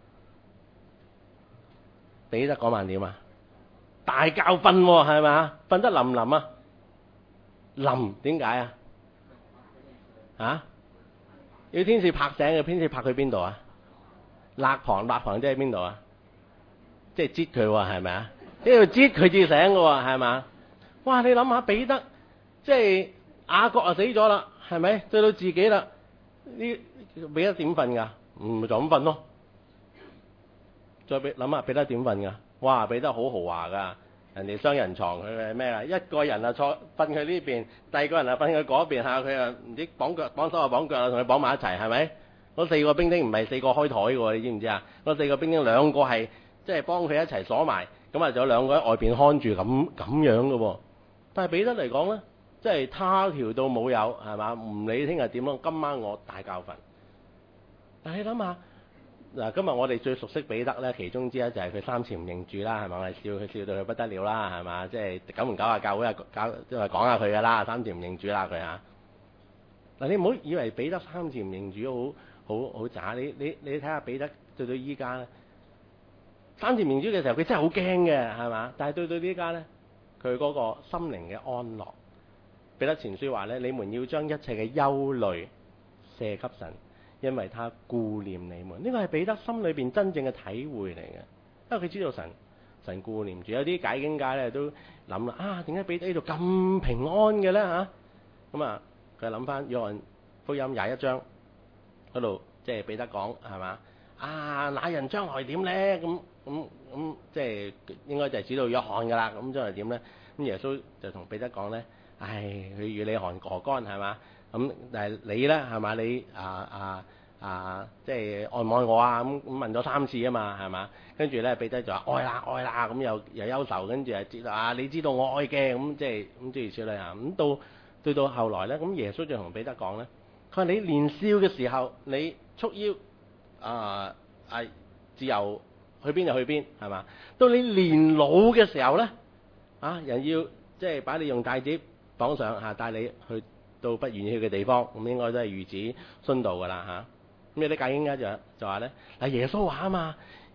彼得嗰晚點啊？大覺瞓喎，係咪？瞓得腍唔腍啊？腍點解啊？啊？要天使拍醒嘅，天使拍佢邊度啊？肋旁，肋旁即係邊度啊？即係擠佢喎，係咪啊？呢度擠佢至醒嘅喎，係嘛？哇！你諗下彼得，即係雅各啊死咗啦，係咪？對到自己啦，呢彼得點瞓噶？唔就咁瞓咯。再俾諗下彼得點瞓噶？哇！彼得好豪華噶，人哋雙人床，佢係咩啊？一個人啊坐瞓佢呢邊，第二個人啊瞓佢嗰邊嚇，佢啊唔知綁腳綁手啊綁腳啊，同佢綁埋一齊，係咪？嗰四個兵丁唔係四個開台嘅喎，你知唔知啊？嗰四個兵丁兩個係即係幫佢一齊鎖埋，咁啊仲有兩個喺外邊看住咁咁樣嘅喎。但係彼得嚟講咧，即係他條到冇有，係嘛？唔理聽日點樣，今晚我大覺瞓。但係你諗下，嗱，今日我哋最熟悉彼得咧，其中之一就係佢三次唔認主啦，係嘛？我哋笑佢笑到佢不得了啦，係嘛？即係久唔久啊，教會啊搞即係講下佢噶啦，三次唔認主啦佢嚇。嗱，你唔好以為彼得三次唔認主好好好渣，你你你睇下彼得對到依家咧，三次唔認主嘅時候佢真係好驚嘅，係嘛？但係對到依家咧，佢嗰個心靈嘅安樂，彼得前書話咧：你們要將一切嘅憂慮卸給神，因為他顧念你們。呢個係彼得心裏邊真正嘅體會嚟嘅，因為佢知道神神顧念住。有啲解經家咧都諗啦，啊點解彼得呢度咁平安嘅咧嚇？咁啊，佢諗翻約翰福音廿一章嗰度，即係彼得講係嘛？啊，那人將來點咧？咁咁咁，即係應該就係指到約翰噶啦。咁將來點咧？咁耶穌就同彼得講咧，唉，佢與你寒河乾係嘛？咁但係你咧係嘛？你啊啊啊，即係愛唔愛我啊？咁咁問咗三次啊嘛，係嘛？跟住咧彼得就話愛啦愛啦，咁又又憂愁，跟住又知道啊，你知道我愛嘅，咁即係咁諸如此類啊。咁到到到後來咧，咁耶穌就同彼得講咧，佢話你年少嘅時候，你束腰啊啊自由去邊就去邊，係嘛？到你年老嘅時候咧，啊人要即係把你用帶子綁上嚇，帶你去到不願意去嘅地方，咁應該都係預指殉道噶啦嚇。咁有啲解經家就就話咧，嗱耶穌話啊嘛，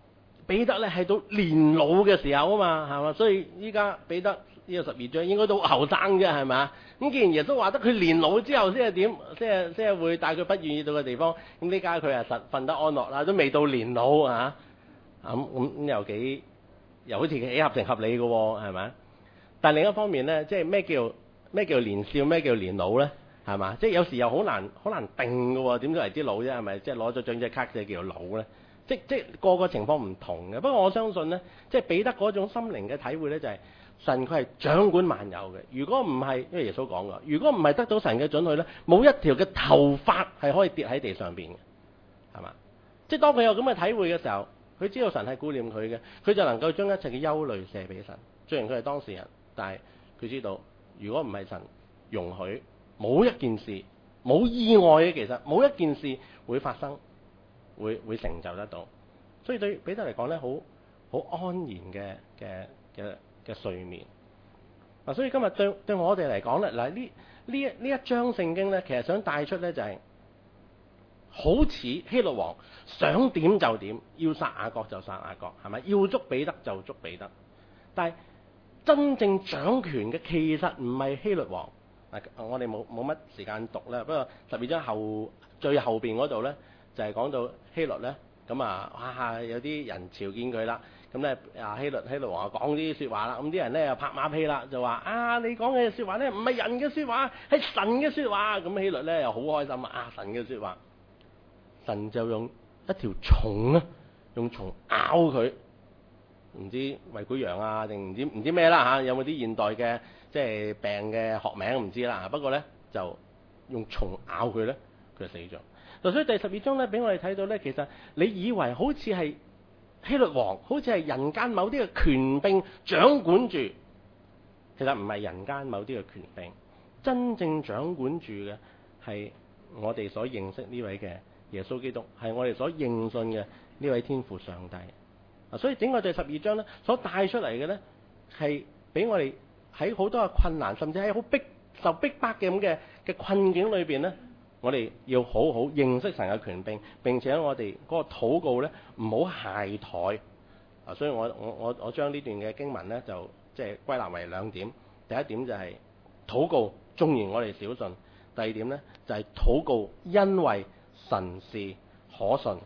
彼得咧係到年老嘅時候啊嘛，係嘛？所以依家彼得呢個十二章應該都後生啫，係咪？咁既然耶穌話得佢年老之後先係點，先係先係會帶佢不願意到嘅地方，咁呢家佢係實瞓得安樂啦，都未到年老啊，咁咁咁又幾又好似幾合情合理嘅喎，係咪？但另一方面咧，即係咩叫咩叫年少，咩叫年老咧？係嘛？即係有時又好難好難定嘅喎，點解為之老啫？係咪？即係攞咗張隻卡就叫做老咧？即即個個情況唔同嘅。不過我相信咧，即係彼得嗰種心靈嘅體會咧，就係神佢係掌管萬有嘅。如果唔係，因為耶穌講過，如果唔係得到神嘅准許咧，冇一條嘅頭髮係可以跌喺地上邊嘅，係嘛？即係當佢有咁嘅體會嘅時候，佢知道神係顧念佢嘅，佢就能夠將一切嘅憂慮卸俾神。雖然佢係當事人，但係佢知道，如果唔係神容許，冇一件事，冇意外嘅，其實冇一件事會發生，會會成就得到。所以對彼得嚟講咧，好好安然嘅嘅嘅嘅睡眠。嗱，所以今日對對我哋嚟講咧，嗱呢呢一呢一章聖經咧，其實想帶出咧就係、是，好似希律王想點就點，要殺雅各就殺雅各，係咪？要捉彼得就捉彼得。但係真正掌權嘅其實唔係希律王。我哋冇冇乜時間讀啦，不過十二章後最後邊嗰度咧，就係、是、講到希律咧，咁啊，哇有啲人朝見佢啦，咁咧啊希律希律王講啲説話啦，咁啲人咧又拍馬屁啦，就話啊你講嘅説話咧唔係人嘅説話，係神嘅説話，咁希律咧又好開心啊，神嘅説話，神就用一條蟲啊，用蟲咬佢，唔知胃潰瘍啊定唔知唔知咩啦嚇，有冇啲現代嘅？即係病嘅學名唔知啦，不過咧就用蟲咬佢咧，佢就死咗。嗱，所以第十二章咧，俾我哋睇到咧，其實你以為好似係希律王，好似係人間某啲嘅權柄掌管住，其實唔係人間某啲嘅權柄，真正掌管住嘅係我哋所認識呢位嘅耶穌基督，係我哋所認信嘅呢位天父上帝。嗱，所以整個第十二章咧，所帶出嚟嘅咧係俾我哋。喺好多嘅困難，甚至喺好逼受逼迫嘅咁嘅嘅困境裏邊咧，我哋要好好認識神嘅權柄，並且我哋嗰個禱告咧唔好懈怠啊！所以我我我我將呢段嘅經文咧就即係歸納為兩點。第一點就係禱告，縱然我哋小信；第二點咧就係禱告，因為神是可信。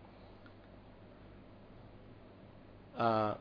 啊！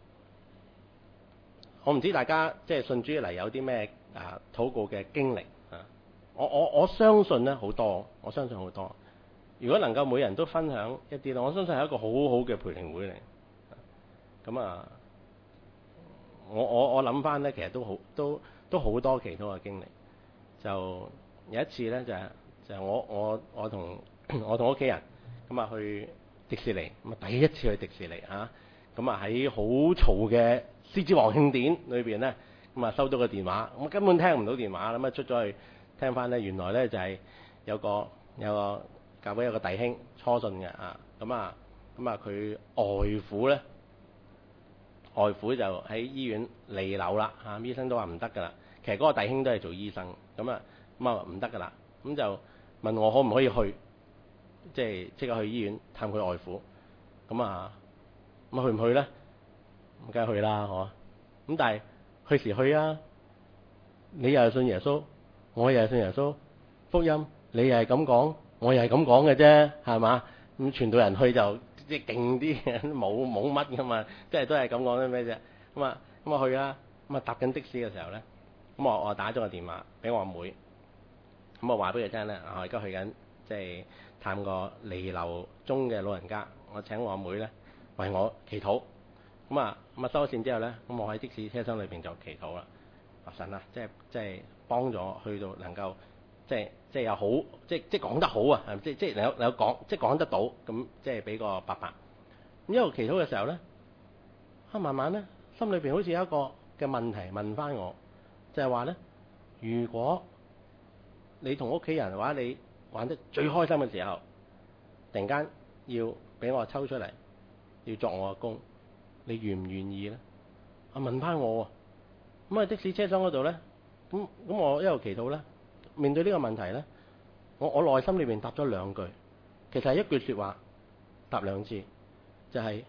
我唔知大家即係信主以嚟有啲咩啊禱告嘅經歷啊？我我我相信咧好多，我相信好多。如果能夠每人都分享一啲咧，我相信係一個好好嘅培靈會嚟。咁啊，我我我諗翻咧，其實都好都都好多其他嘅經歷。就有一次咧，就係、就係、我我我同我同屋企人咁啊去迪士尼，咁啊第一次去迪士尼嚇，咁啊喺好嘈嘅獅子王慶典裏邊咧，咁啊收到個電話，咁根本聽唔到電話，咁啊出咗去聽翻咧，原來咧就係有個有個教會有個弟兄初信嘅啊，咁啊咁啊佢外父咧，外父就喺醫院彌留啦嚇，醫生都話唔得噶啦，其實嗰個弟兄都係做醫生，咁啊咁啊唔得噶啦，咁就問我可唔可以去，即係即刻去醫院探佢外父，咁啊咁啊去唔去咧？咁梗係去啦，嗬！咁但係去時去啊，你又係信耶穌，我又係信耶穌，福音你又係咁講，我又係咁講嘅啫，係嘛？咁傳道人去就即係勁啲，冇冇乜噶嘛，即係都係咁講啲咩啫？咁啊咁啊去啦，咁啊搭緊的士嘅時候咧，咁我我打咗個電話俾我阿妹，咁我話俾佢聽咧，我而家去緊即係探個彌留中嘅老人家，我請我阿妹咧為我祈禱。咁啊，咁啊收咗線之後咧，咁我喺的士車廂裏邊就祈禱啦。阿神啊，即係即係幫咗去到能夠，即係即係又好，即係即係講得好啊，係咪？即係即係有有講，即係講得到，咁即係俾個伯伯。咁一路祈禱嘅時候咧，啊慢慢咧，心裏邊好似有一個嘅問題問翻我，就係話咧，如果你同屋企人或者你玩得最開心嘅時候，突然間要俾我抽出嚟，要作我嘅工。你願唔願意咧？啊問翻我喎，咁啊的士車廂嗰度咧，咁咁我一路祈禱咧，面對呢個問題咧，我我內心裏邊答咗兩句，其實係一句説話答兩次，就係、是、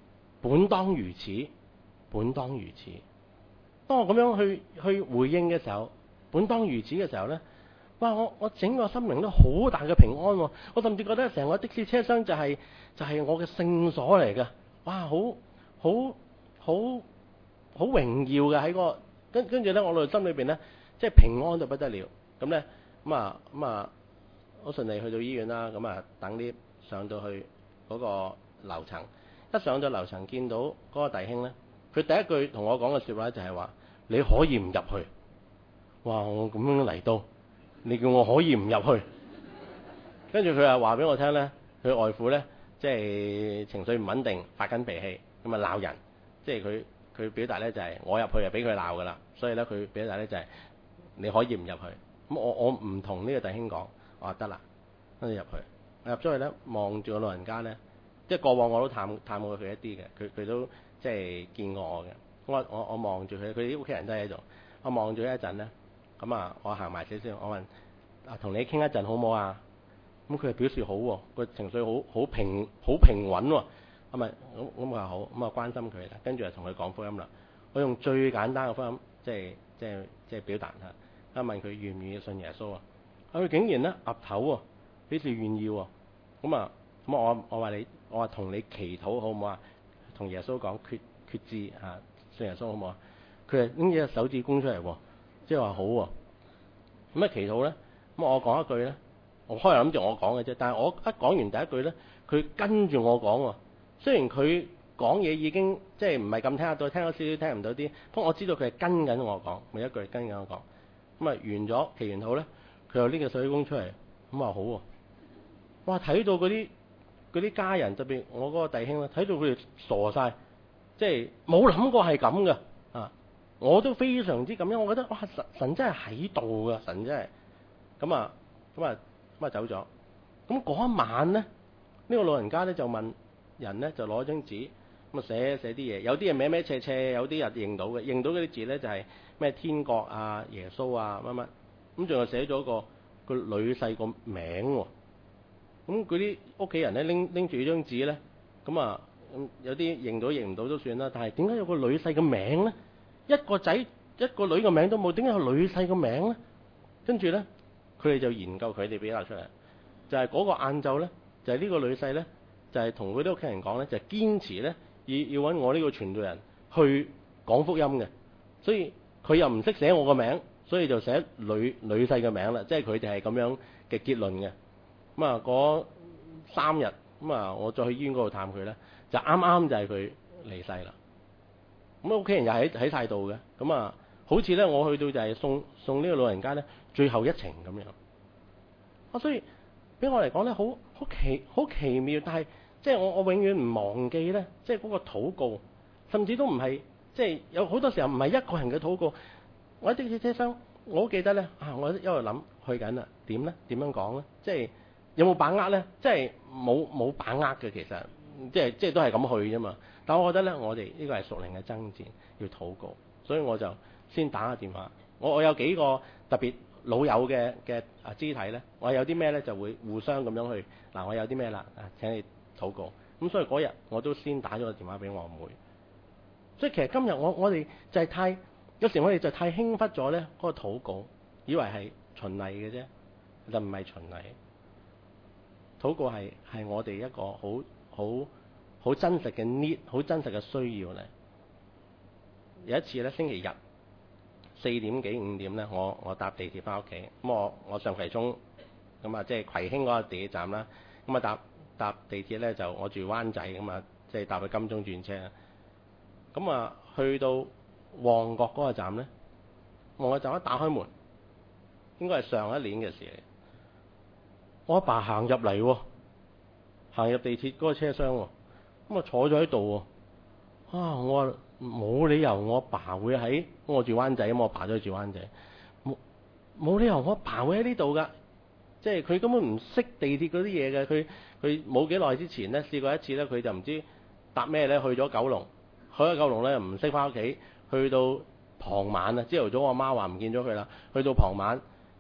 本當如此，本當如此。當我咁樣去去回應嘅時候，本當如此嘅時候呢，哇！我我整個心靈都好大嘅平安喎，我甚至覺得成個的士車廂就係就係我嘅聖所嚟嘅，哇！好好好好榮耀嘅喺個跟跟住呢，我內心裏邊呢，即係平安到不得了。咁呢，咁啊咁啊，好順利去到醫院啦。咁啊等 lift 上到去嗰個樓層，一上到樓層見到嗰個弟兄呢，佢第一句同我講嘅説話就係話：你可以唔入去。哇！我咁樣嚟到，你叫我可以唔入去？跟住佢又話俾我聽呢，佢外父呢，即係情緒唔穩定，發緊脾氣，咁啊鬧人。即係佢佢表達呢就係我入去就俾佢鬧噶啦，所以呢，佢表達呢就係你可以唔入去。咁我我唔同呢個弟兄講，我話得啦，跟住入去，入咗去呢，望住個老人家呢，即係過往我都探探過佢一啲嘅，佢佢都即係見過我嘅。我我我望住佢，佢啲屋企人都喺度，我望住一陣呢。咁啊，我行埋少少，我問啊，同你傾一陣好唔好啊？咁佢係表示好喎，個情緒好好平好平穩喎。咁咪咁咁我話好，咁啊關心佢啦，跟住就同佢講福音啦。我用最簡單嘅福音，即係即係即係表達下。啊問佢願唔願意信耶穌啊？佢竟然咧岌頭喎，表示願意喎。咁啊咁我我話你，我話同你祈禱好唔好啊？同耶穌講決決志啊，信耶穌好唔好啊？佢係拎隻手指公出嚟喎。即係話好喎，咁咩祈禱咧？咁我講一句咧，我開頭諗住我講嘅啫，但係我一講完第一句咧，佢跟住我講喎。雖然佢講嘢已經即係唔係咁聽得到，聽咗少少聽唔到啲，不過我知道佢係跟緊我講，每一句跟緊我講。咁啊完咗祈完禱咧，佢又拎個水公出嚟，咁話好喎。哇！睇到嗰啲嗰啲家人，特別我嗰個弟兄咧，睇到佢哋傻晒，即係冇諗過係咁嘅啊！我都非常之咁樣，我覺得哇！神神真係喺度噶，神真係咁啊咁啊咁啊走咗。咁嗰一晚咧，呢、呢個老人家咧就問人咧，就攞張紙咁啊寫寫啲嘢，有啲係歪歪斜斜，有啲人認到嘅，認到嗰啲字咧就係、是、咩天國啊、耶穌啊乜乜，咁仲有寫咗個個女婿個名喎。咁嗰啲屋企人咧拎拎住張紙咧，咁啊咁有啲認到認唔到都算啦，但係點解有個女婿嘅名咧？一個仔一個女嘅名都冇，點解有女婿嘅名咧？跟住咧，佢哋就研究佢哋表達出嚟，就係、是、嗰個晏晝咧，就係、是、呢個女婿咧，就係同佢啲屋企人講咧，就係、是、堅持咧，要要揾我呢個傳道人去講福音嘅。所以佢又唔識寫我個名，所以就寫女女婿嘅名啦。即係佢哋係咁樣嘅結論嘅。咁啊，嗰三日咁啊，我再去醫院嗰度探佢咧，就啱啱就係佢離世啦。咁屋企人又喺喺曬度嘅，咁啊，好似咧我去到就係送送呢個老人家咧最後一程咁樣。啊，所以俾我嚟講咧，好好奇好奇妙，但係即係我我永遠唔忘記咧，即係嗰個禱告，甚至都唔係即係有好多時候唔係一個人嘅禱告。我喺的士車廂，我好記得咧啊，我一路諗去緊啦，點咧？點樣講咧？即係有冇把握咧？即係冇冇把握嘅，其實即係即係都係咁去啫嘛。但我覺得咧，我哋呢個係屬靈嘅爭戰，要禱告，所以我就先打個電話。我我有幾個特別老友嘅嘅啊肢體咧，我有啲咩咧就會互相咁樣去嗱，我有啲咩啦啊，請你禱告。咁所以嗰日我都先打咗個電話俾我妹。所以其實今日我我哋就係太有時我哋就太輕忽咗咧嗰個禱告，以為係循例嘅啫，就唔係循例。禱告係係我哋一個好好好真實嘅 need， 好真實嘅需要咧。有一次咧，星期日四點幾五點咧，我我搭地鐵翻屋企，咁我我上葵涌，咁啊即係葵興嗰個地鐵站啦，咁啊搭搭地鐵咧就我住灣仔，咁啊即係搭去金鐘轉車，咁啊去到旺角嗰個站咧，旺角站一打開門，應該係上一年嘅事嚟，我阿爸行入嚟喎，行入地鐵嗰個車廂喎。咁啊坐咗喺度喎，啊我話冇理由我阿爸會喺我住灣仔，咁我阿爸都住灣仔，冇冇理由我阿爸會喺呢度噶，即係佢根本唔識地鐵嗰啲嘢嘅，佢佢冇幾耐之前咧試過一次咧，佢就唔知搭咩咧去咗九龍，去咗九龍咧唔識翻屋企，去到傍晚啊，朝頭早我媽話唔見咗佢啦，去到傍晚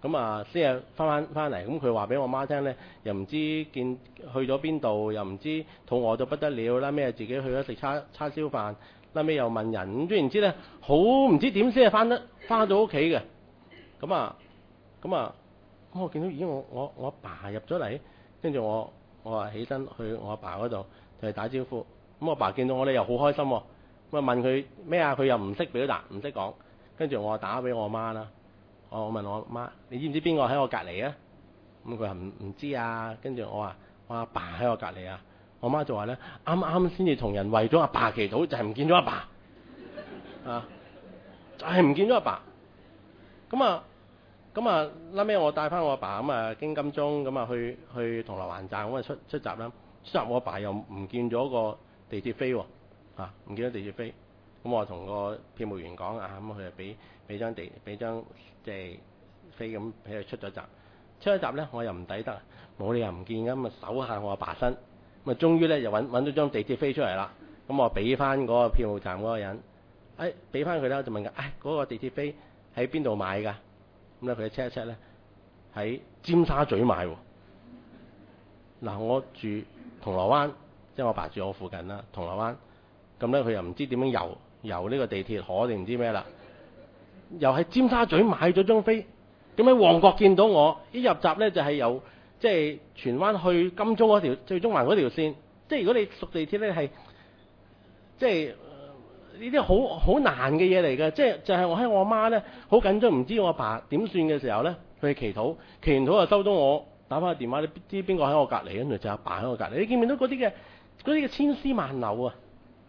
咁啊先係翻翻翻嚟，咁佢話俾我媽聽咧，又唔知見去咗邊度，又唔知肚餓到不得了啦，咩自己去咗食叉叉燒飯，啦尾又問人，咁總言之咧，好唔知點先係翻得翻到屋企嘅。咁啊咁啊，咁我見到咦我我我阿爸入咗嚟，跟住我我話起身去我阿爸嗰度同佢打招呼。咁我爸見到我咧又好開心喎，咁啊問佢咩啊，佢又唔識表達，唔識講。跟住我打俾我媽啦，我我問我媽，你知唔知邊個喺我隔離啊？咁佢話唔唔知啊。跟住我話我阿爸喺我隔離啊。我媽就話咧，啱啱先至同人為咗阿爸祈禱，就係唔見咗阿爸啊，就係唔見咗阿爸。咁啊咁啊，後尾我帶翻我阿爸咁啊經金鐘咁啊去去銅鑼灣站咁啊出出閘啦，出閘我阿爸又唔見咗個地鐵飛喎，啊唔見咗地鐵飛。咁我同個票務員講啊，咁佢就俾俾張地俾張即係飛咁俾佢出咗閘。出咗閘咧，我又唔抵得，冇理由唔見㗎，咁啊搜下我阿爸身，咁啊終於咧就揾揾到張地鐵飛出嚟啦。咁我俾翻嗰個票務站嗰個人，誒俾翻佢啦，就問佢，誒、哎、嗰、嗰個地鐵飛喺邊度買㗎？咁咧佢 check 一 check 咧，喺尖沙咀買喎。嗱，我住銅鑼灣，即係我爸住我附近啦，銅鑼灣。咁咧佢又唔知點樣遊遊呢個地鐵河定唔知咩啦，又喺尖沙咀買咗張飛。咁喺旺角見到我，一入閘咧就係由即係荃灣去金鐘嗰條最中環嗰條線。即係如果你熟地鐵咧係，即係呢啲好好難嘅嘢嚟嘅。即係就係、是、我喺我媽咧好緊張，唔知我阿爸點算嘅時候咧，佢祈禱，祈完禱就收到我打翻個電話，你知邊個喺我隔離？跟住就阿爸喺我隔離。你見唔見到嗰啲嘅嗰啲嘅千絲萬縷啊？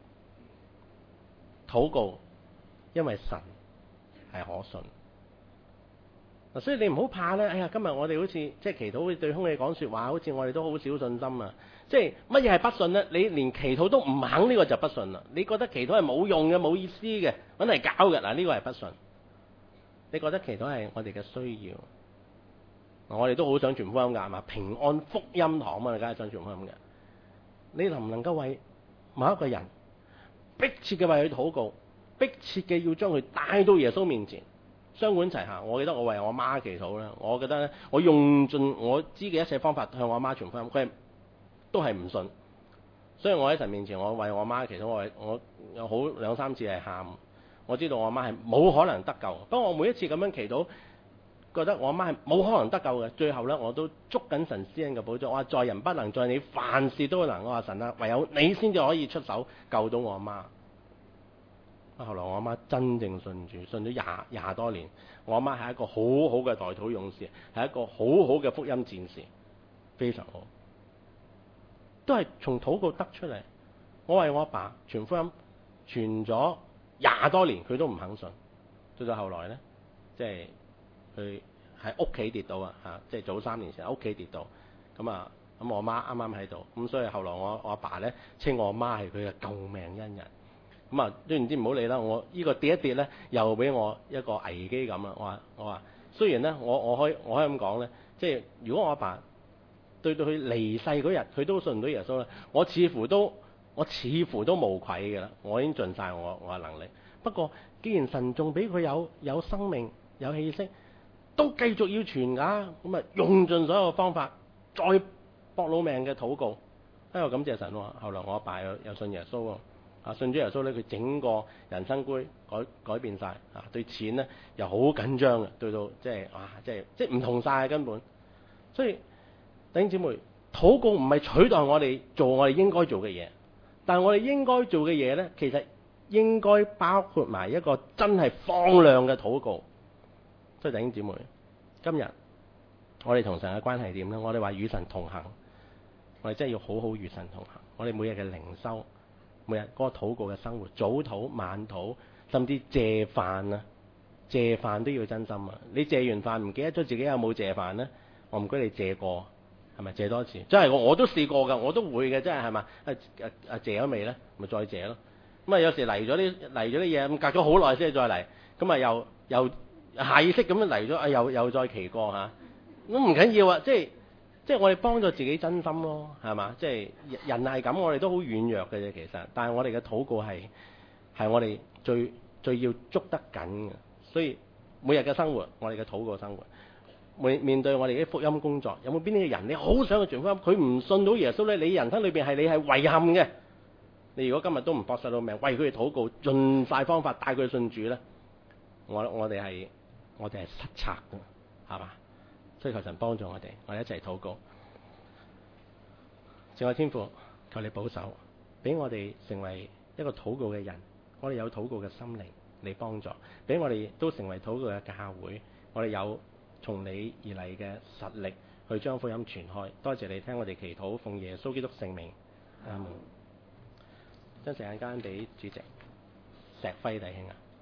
禱告，因為神係可信。嗱，所以你唔好怕咧。哎呀，今日我哋好似即係祈禱對空氣講説話，好似我哋都好少信心啊！即係乜嘢係不信咧？你連祈禱都唔肯，呢個就不信啦。你覺得祈禱係冇用嘅、冇意思嘅、揾嚟搞嘅，嗱呢個係不信。你覺得祈禱係我哋嘅需要，我哋都好想傳福音㗎嘛？平安福音堂嘛，你梗係想傳福音嘅。你能唔能夠為某一個人迫切嘅為佢禱告，迫切嘅要將佢帶到耶穌面前？雙管齊下。我記得我為我媽祈禱啦，我覺得咧，我用盡我知嘅一切方法向我媽傳福音，佢係都係唔信。所以我喺神面前，我為我媽祈禱，我我有好兩三次係喊。我知道我媽係冇可能得救，不過我每一次咁樣祈禱，覺得我媽係冇可能得救嘅。最後咧，我都捉緊神施恩嘅寶座。我話在人不能，在你凡事都能。我話神啊，唯有你先至可以出手救到我媽。後來我阿媽真正信主，信咗廿廿多年。我阿媽係一個好好嘅代禱勇士，係一個好好嘅福音戰士，非常好。都係從禱告得出嚟。我為我阿爸傳福音，傳咗廿多年，佢都唔肯信。到到後來咧，即係佢喺屋企跌倒啊！嚇，即係早三年前喺屋企跌倒，咁啊，咁我媽啱啱喺度，咁所以後來我我阿爸咧稱我阿媽係佢嘅救命恩人。咁啊，都唔知唔好理啦。我呢個跌一跌咧，又俾我一個危機咁啊！我話我話，雖然咧，我我可以我可以咁講咧，即係如果我阿爸對到佢離世嗰日，佢都信唔到耶穌咧，我似乎都我似乎都無愧嘅啦。我已經盡晒我我嘅能力。不過，既然神仲俾佢有有生命有氣息，都繼續要傳㗎，咁啊用盡所有嘅方法，再搏老命嘅禱告。哎，我感謝神喎！後來我阿爸又又信耶穌喎。啊，信咗耶穌咧，佢整個人生觀改改變晒啊！對錢咧又好緊張嘅，對到即係哇，即係即係唔同晒根本。所以弟兄姊妹，禱告唔係取代我哋做我哋應該做嘅嘢，但係我哋應該做嘅嘢咧，其實應該包括埋一個真係放量嘅禱告。所以弟兄姊妹，今日我哋同神嘅關係點咧？我哋話與神同行，我哋真係要好好與神同行。我哋每日嘅靈修。每日嗰個禱告嘅生活，早禱晚禱，甚至謝飯啊，謝飯都要真心啊！你謝完飯唔記得咗自己有冇謝飯咧？我唔該你謝過，係咪謝多一次？真係我我都試過㗎，我都會嘅，真係係嘛？啊啊啊謝咗未咧？咪再謝咯。咁啊有時嚟咗啲嚟咗啲嘢，咁隔咗好耐先再嚟，咁啊又又下意識咁樣嚟咗，啊又又再祈過嚇，咁唔緊要啊，即係。即係我哋幫助自己真心咯，係嘛？即係人係咁，我哋都好軟弱嘅啫，其實。但係我哋嘅禱告係係我哋最最要捉得緊嘅。所以每日嘅生活，我哋嘅禱告生活， 面面對我哋啲福音工作，有冇邊啲嘅人你好想去傳福音，佢唔信到耶穌咧？你人生裏邊係你係遺憾嘅。你如果今日都唔搏晒到命為佢哋禱告，盡晒方法帶佢信主咧，我我哋係我哋係失策嘅，係嘛？所以求神幫助我哋，我哋一齊禱告。聖愛天父，求你保守，俾我哋成為一個禱告嘅人，我哋有禱告嘅心靈嚟幫助，俾我哋都成為禱告嘅教會，我哋有從你而嚟嘅實力去將福音傳開。多謝你聽我哋祈禱，奉耶穌基督聖名，阿門。將時間交俾主席石輝弟兄啊。